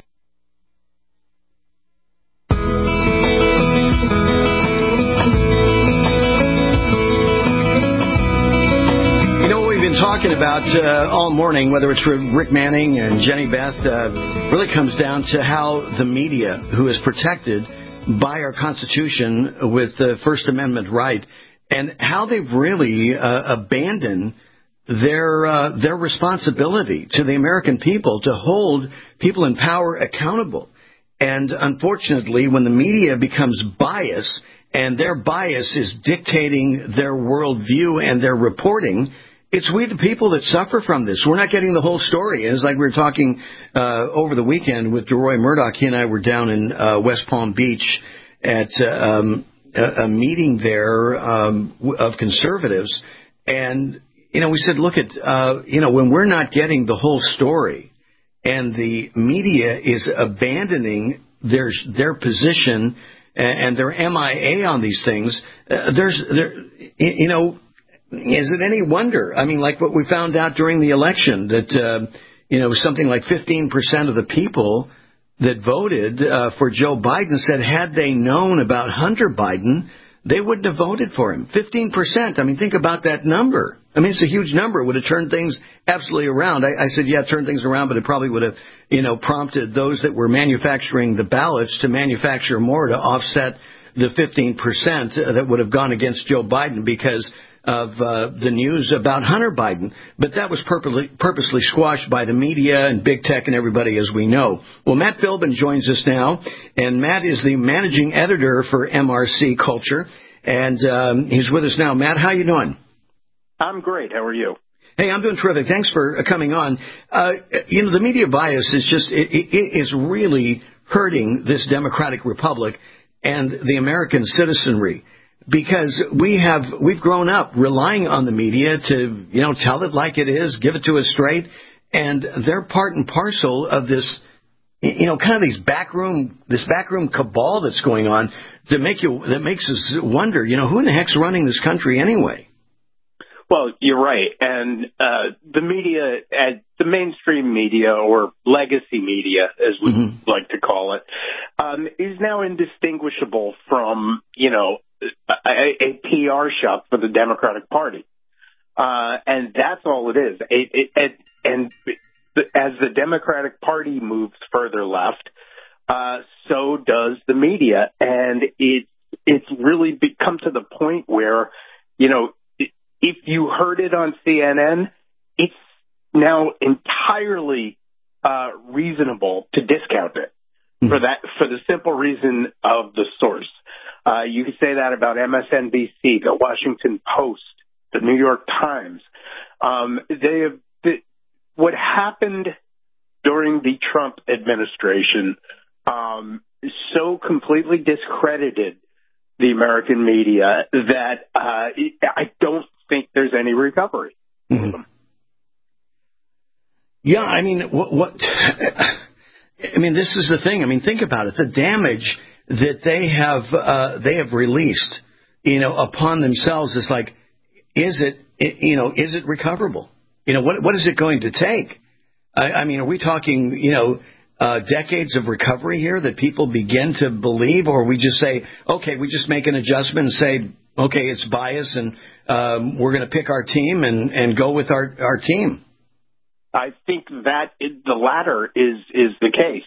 S12: Talking about all morning, whether it's from Rick Manning and Jenny Beth, really comes down to how the media, who is protected by our Constitution with the First Amendment right, and how they've really abandoned their responsibility to the American people to hold people in power accountable. And unfortunately, when the media becomes biased, and their bias is dictating their worldview and their reporting, it's we the people that suffer from this. We're not getting the whole story. And it's like we were talking over the weekend with DeRoy Murdoch. He and I were down in West Palm Beach at a meeting there of conservatives. And, we said, look at, when we're not getting the whole story and the media is abandoning their position and their MIA on these things, is it any wonder? I mean, like what we found out during the election that, something like 15% of the people that voted for Joe Biden said had they known about Hunter Biden, they wouldn't have voted for him. 15%. I mean, think about that number. I mean, it's a huge number. It would have turned things absolutely around. I said, yeah, turn things around, but it probably would have, prompted those that were manufacturing the ballots to manufacture more to offset the 15% that would have gone against Joe Biden because of the news about Hunter Biden. But that was purposely squashed by the media and big tech and everybody, as we know. Well, Matt Philbin joins us now, and Matt is the managing editor for MRC Culture, and he's with us now. Matt, how you doing?
S8: I'm great. How are you?
S12: Hey, I'm doing terrific. Thanks for coming on. The media bias is just it is really hurting this democratic republic and the American citizenry. Because we've grown up relying on the media to, tell it like it is, give it to us straight, and they're part and parcel of this, kind of this backroom cabal that's going on that makes us wonder, who in the heck's running this country anyway?
S8: Well, you're right. And the media, the mainstream media, or legacy media, as we like to call it, is now indistinguishable from, a PR shop for the Democratic Party. And that's all it is. And as the Democratic Party moves further left, so does the media. And it's really become to the point where, if you heard it on CNN, it's now entirely reasonable to discount it for the simple reason of the source. You can say that about MSNBC, the Washington Post, the New York Times. What happened during the Trump administration so completely discredited the American media that I don't think there's any recovery.
S12: Yeah, I mean, this is the thing. I mean, think about it. The damage that they have released, upon themselves is like, is it recoverable? What is it going to take? I mean, are we talking, decades of recovery here that people begin to believe, or we just say, okay, we just make an adjustment and say, okay, it's bias, and we're going to pick our team and go with our team?
S8: I think that the latter is the case.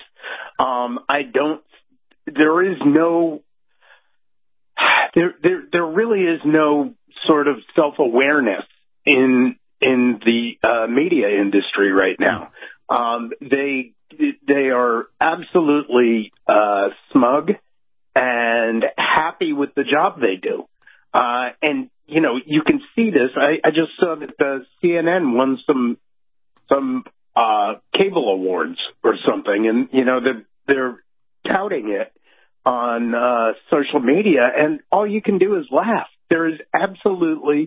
S8: There really is no sort of self-awareness in the media industry right now. They are absolutely smug and happy with the job they do. And, you can see this. I just saw that the CNN won some cable awards or something, and, they're touting it on social media, and all you can do is laugh. There is absolutely,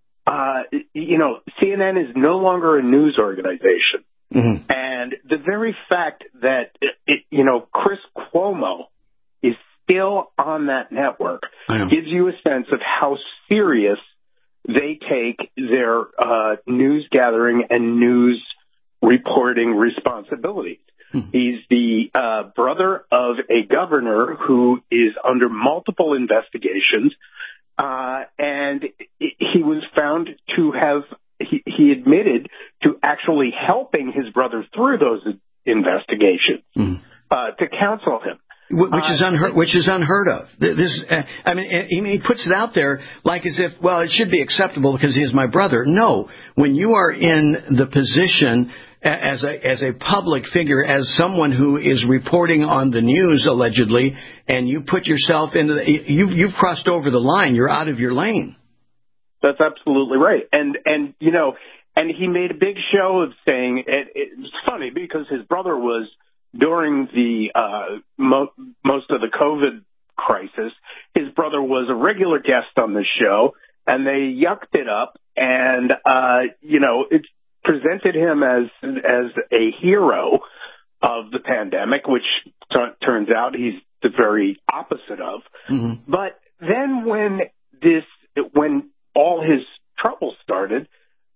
S8: CNN is no longer a news organization. And the very fact that, Chris Cuomo is still on that network gives you a sense of how serious they take their news gathering and news reporting responsibilities. He's the brother of a governor who is under multiple investigations, and he was found to have he admitted to actually helping his brother through those investigations to counsel him.
S12: Which is unheard of. He puts it out there like as if, well, it should be acceptable because he is my brother. No, when you are in the position as a public figure, as someone who is reporting on the news allegedly, and you put yourself into you've crossed over the line. You're out of your lane.
S8: That's absolutely right. And he made a big show of saying it's funny because his brother was, during the most of the COVID crisis, his brother was a regular guest on the show, and they yucked it up, and it presented him as a hero of the pandemic, which turns out he's the very opposite of. But then when all his trouble started,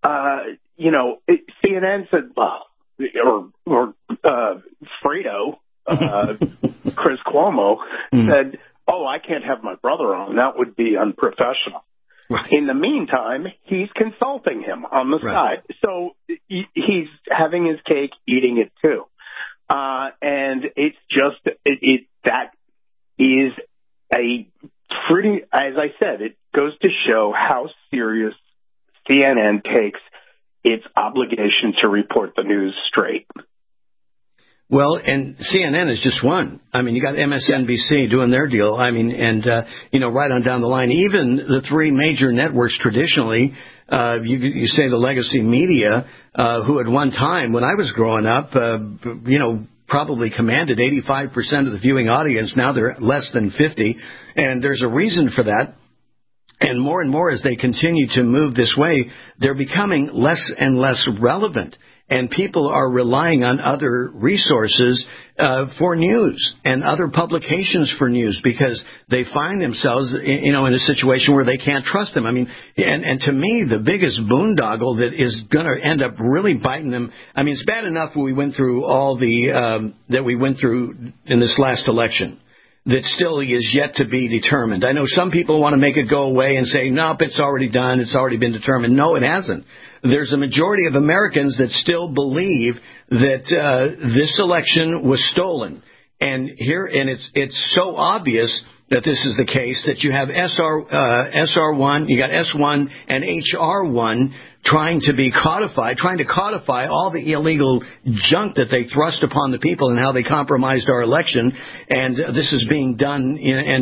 S8: CNN said, well, or Fredo, Chris Cuomo, said, oh, I can't have my brother on. That would be unprofessional. Right. In the meantime, he's consulting him on the side. So he's having his cake, eating it too. And it's just, that is a pretty, as I said, it goes to show how serious CNN takes its obligation to report the news straight.
S12: Well, and CNN is just one. I mean, you got MSNBC doing their deal. I mean, and, right on down the line, even the three major networks traditionally, you say the legacy media, who at one time, when I was growing up, probably commanded 85% of the viewing audience. Now they're less than 50. And there's a reason for that. And more as they continue to move this way, they're becoming less and less relevant. And people are relying on other resources for news and other publications for news because they find themselves, in a situation where they can't trust them. I mean, and to me, the biggest boondoggle that is going to end up really biting them. I mean, it's bad enough we went through all that we went through in this last election. That still is yet to be determined. I know some people want to make it go away and say, nope, it's already done. It's already been determined. No, it hasn't. There's a majority of Americans that still believe that this election was stolen. And it's so obvious that this is the case that you have SR1, you got S1 and HR1 trying to codify all the illegal junk that they thrust upon the people and how they compromised our election. And this is being done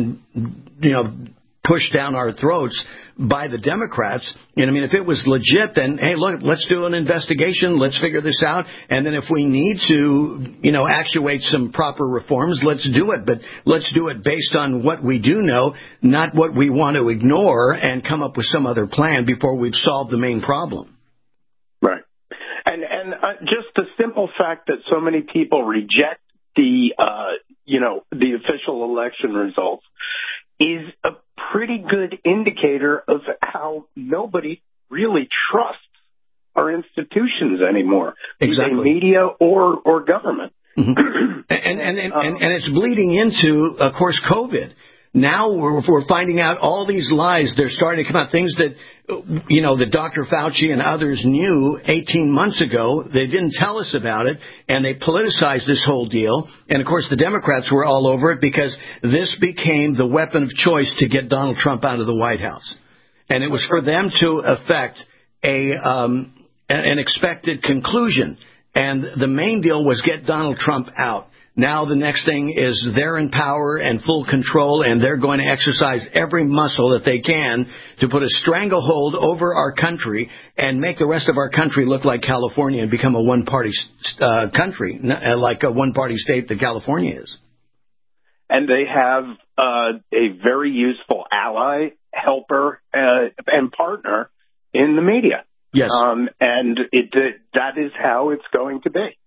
S12: and pushed down our throats by the Democrats. And I mean, if it was legit, then, hey, look, let's do an investigation. Let's figure this out. And then if we need to, actuate some proper reforms, let's do it. But let's do it based on what we do know, not what we want to ignore and come up with some other plan before we've solved the main problem.
S8: Right. And just the simple fact that so many people reject the official election results is a pretty good indicator of how nobody really trusts our institutions anymore,
S12: exactly.
S8: Be they media or government.
S12: Mm-hmm. and it's bleeding into, of course, COVID. Now we're finding out all these lies. They're starting to come out, things that, that Dr. Fauci and others knew 18 months ago. They didn't tell us about it, and they politicized this whole deal. And, of course, the Democrats were all over it because this became the weapon of choice to get Donald Trump out of the White House. And it was for them to effect an expected conclusion. And the main deal was get Donald Trump out. Now the next thing is they're in power and full control, and they're going to exercise every muscle that they can to put a stranglehold over our country and make the rest of our country look like California and become a one-party country, like a one-party state that California is.
S8: And they have a very useful ally, helper, and partner in the media.
S12: Yes.
S8: And that is how it's going to be.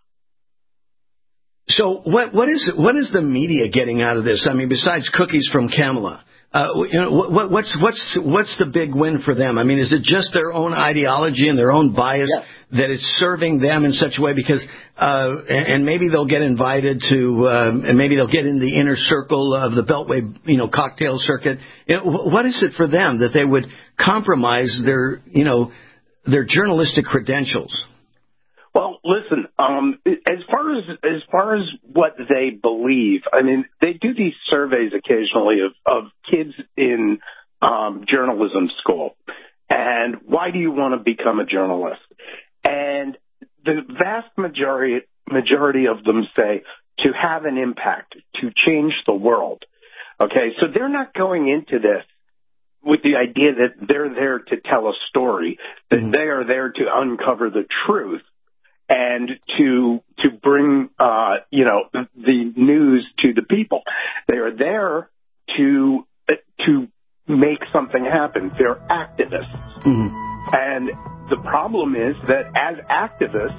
S12: So what is the media getting out of this? I mean, besides cookies from Kamala, what's the big win for them? I mean, is it just their own ideology and their own bias that it's serving them in such a way? Because and maybe they'll get invited to, and maybe they'll get in the inner circle of the Beltway, cocktail circuit. What is it for them that they would compromise their journalistic credentials?
S8: Well, listen, as far as what they believe, I mean, they do these surveys occasionally of kids in journalism school. And why do you want to become a journalist? And the vast majority of them say to have an impact, to change the world. Okay, so they're not going into this with the idea that they're there to tell a story, that they are there to uncover the truth. And to bring, the news to the people. They are there to make something happen. They're activists. Mm-hmm. And the problem is that as activists,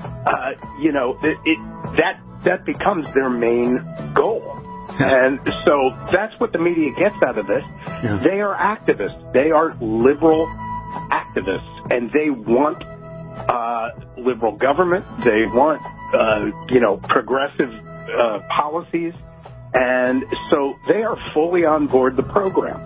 S8: that becomes their main goal. And so that's what the media gets out of this. Yeah. They are activists. They are liberal activists, and they want liberal government. They want, progressive policies. And so they are fully on board the program.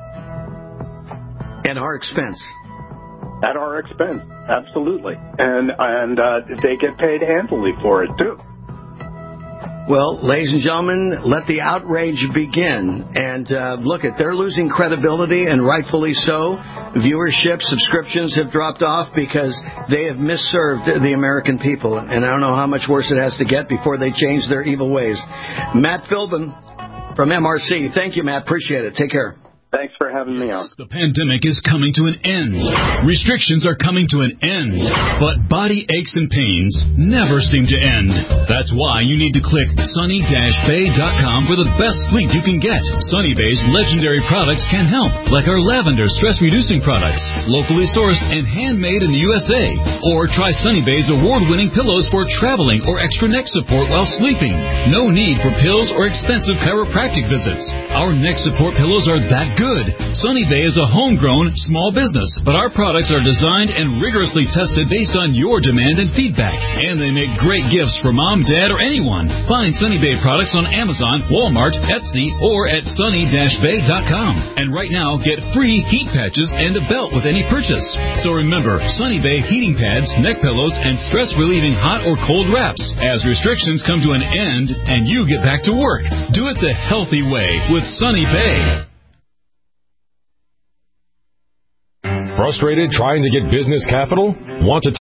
S12: At our expense.
S8: At our expense, absolutely. And they get paid handily for it, too.
S12: Well, ladies and gentlemen, let the outrage begin. And look, they're losing credibility, and rightfully so. Viewership, subscriptions have dropped off because they have misserved the American people. And I don't know how much worse it has to get before they change their evil ways. Matt Philbin from MRC. Thank you, Matt. Appreciate it. Take care.
S8: Thanks for having me on.
S2: The pandemic is coming to an end. Restrictions are coming to an end. But body aches and pains never seem to end. That's why you need to click sunny-bay.com for the best sleep you can get. Sunny Bay's legendary products can help, like our lavender stress-reducing products, locally sourced and handmade in the USA. Or try Sunny Bay's award-winning pillows for traveling or extra neck support while sleeping. No need for pills or expensive chiropractic visits. Our neck support pillows are that good. Sunny Bay is a homegrown, small business, but our products are designed and rigorously tested based on your demand and feedback. And they make great gifts for mom, dad, or anyone. Find Sunny Bay products on Amazon, Walmart, Etsy, or at sunny-bay.com. And right now, get free heat patches and a belt with any purchase. So remember, Sunny Bay heating pads, neck pillows, and stress-relieving hot or cold wraps as restrictions come to an end and you get back to work. Do it the healthy way with Sunny Bay.
S1: Frustrated trying to get business capital? Want to